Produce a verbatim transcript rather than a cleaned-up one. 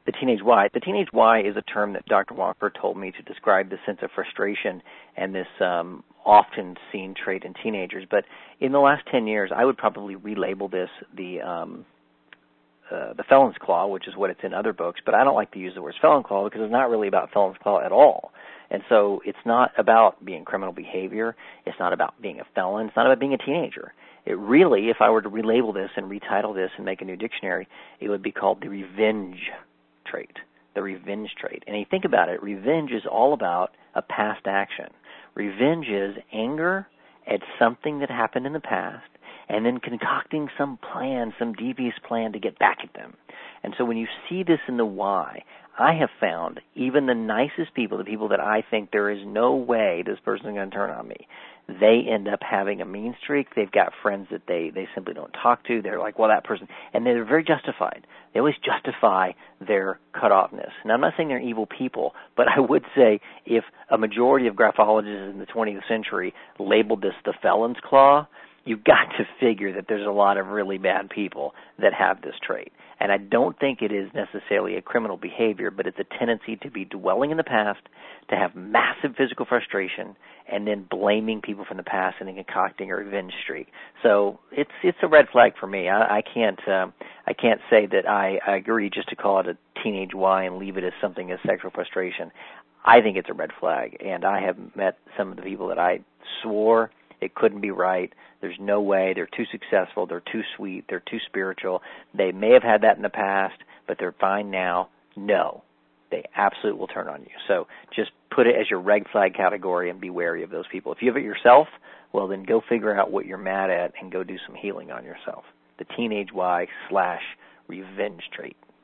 The teenage why. The teenage why is a term that Doctor Walker told me to describe the sense of frustration and this um, often seen trait in teenagers. But in the last ten years, I would probably relabel this the um, uh, the felon's claw, which is what it's in other books. But I don't like to use the word felon claw because it's not really about felon's claw at all. And so it's not about being criminal behavior. It's not about being a felon. It's not about being a teenager. It really, if I were to relabel this and retitle this and make a new dictionary, it would be called the revenge trait, the revenge trait. And you think about it, revenge is all about a past action. Revenge is anger at something that happened in the past and then concocting some plan, some devious plan to get back at them. And so when you see this in the why, I have found even the nicest people, the people that I think there is no way this person is going to turn on me, they end up having a mean streak. They've got friends that they, they simply don't talk to. They're like, well, that person, and they're very justified. They always justify their cutoffness. Now, I'm not saying they're evil people, but I would say if a majority of graphologists in the twentieth century labeled this the felon's claw, you've got to figure that there's a lot of really bad people that have this trait. And I don't think it is necessarily a criminal behavior, but it's a tendency to be dwelling in the past, to have massive physical frustration, and then blaming people from the past and then concocting a revenge streak. So it's it's a red flag for me. I, I can't uh, I can't say that I, I agree just to call it a teenage why and leave it as something as sexual frustration. I think it's a red flag, and I have met some of the people that I swore it couldn't be right. There's no way. They're too successful. They're too sweet. They're too spiritual. They may have had that in the past, but they're fine now. No. They absolutely will turn on you. So just put it as your red flag category and be wary of those people. If you have it yourself, well, then go figure out what you're mad at and go do some healing on yourself. The teenage why slash revenge trait.